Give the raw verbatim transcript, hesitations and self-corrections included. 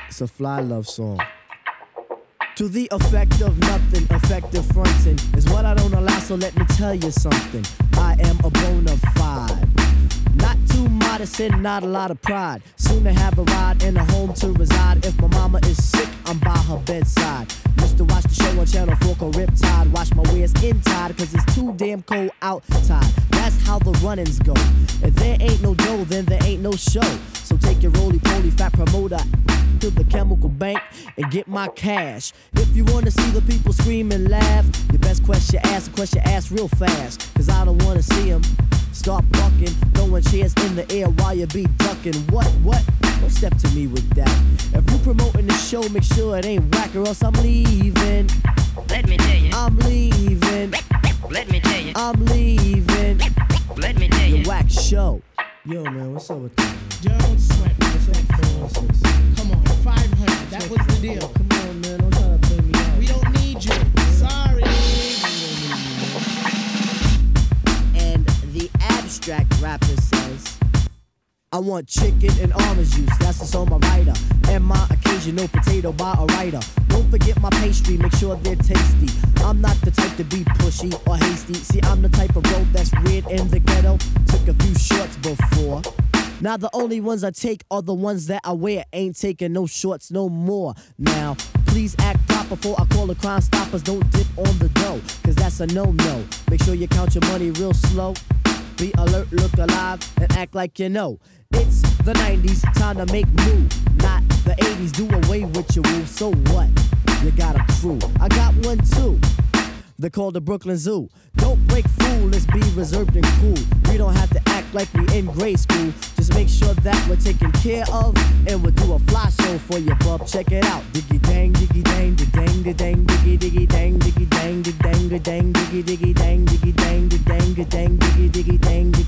It's a fly love song. To the effect of nothing, effective fronting is what I don't allow, so let me tell you something. I am a bona fide. Not too modest and not a lot of pride. Soon to have a ride and a home to reside. If my mama is sick, I'm by her bedside. Used to watch the show on Channel four called Riptide. Wash my wares inside, cause it's too damn cold outside. That's how the run-ins go. If there ain't no dough, then there ain't no show. So take your roly-poly fat promoter to the chemical bank and get my cash. If you wanna see the people scream and laugh, your best question ask, question ask real fast. Cause I don't wanna see them start bucking, throwing chairs in the air while you be ducking. What, what? Don't step to me with that. If you promoting the show, make sure it ain't whack or else I'm leaving. Let me tell you. I'm leaving. Let me tell you. I'm leaving. Let me tell you. Your whack show. Yo, man, what's up with that? Don't sweat me. Come on, five hundred. That was the deal. Come on, man. Don't try to play me out. We don't need you. Sorry. And the abstract rapper says, I want chicken and orange juice, that's what's on my rider. And my occasional potato by a writer. Don't forget my pastry, make sure they're tasty. I'm not the type to be pushy or hasty. See, I'm the type of bro that's weird in the ghetto. Took a few shorts before. Now the only ones I take are the ones that I wear. Ain't taking no shorts no more. Now, please act proper before I call the Crime Stoppers. Don't dip on the dough, cause that's a no-no. Make sure you count your money real slow. Be alert, look alive, and act like you know. It's the nineties, time to make move. Not the eighties, do away with your rules. So what? You got a crew. I got one too. They're called the Brooklyn Zoo. Don't break fool, let's be reserved and cool. We don't have to act like we in grade school. Just make sure that we're taken care of, and we'll do a fly show for you, bub. Check it out. Diggy dang, diggy dang, da dang, da dang, diggy diggy dang, diggy dang, da dang, da dang, diggy diggy dang, diggy dang, da dang, da dang, diggy diggy dang,